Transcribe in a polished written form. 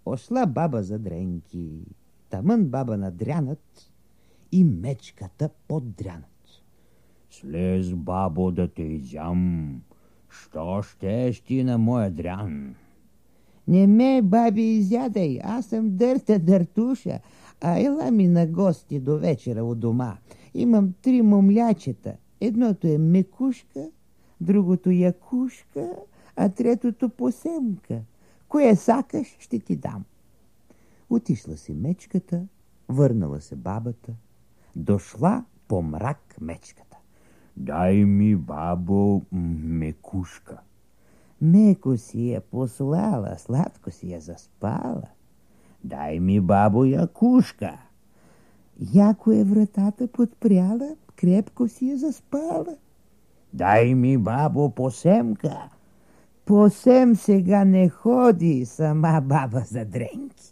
Ошла баба за дренки, тамън баба надрянат и мечката поддрянат. Слез, бабо, да те изям, що щеш ти на моя дрян? Не ме, баби, изядай, аз съм дърта дъртуша, а ела ми на гости до вечера у дома. Имам 3 момлячета. Едното е Мекушка, другото Якушка, а третото Посемка. Кое сакаш, ще ти дам. Отишла си мечката, върнала се бабата. Дошла по мрак мечката. Дай ми, бабо, Мекушка. Меко си я послала, сладко си я заспала. Дай ми, бабо, Якушка. Яко е вратата подпряла, крепко си я заспала. Дай ми, бабо, Посемка. Посем сега не ходи, сама баба за дренки.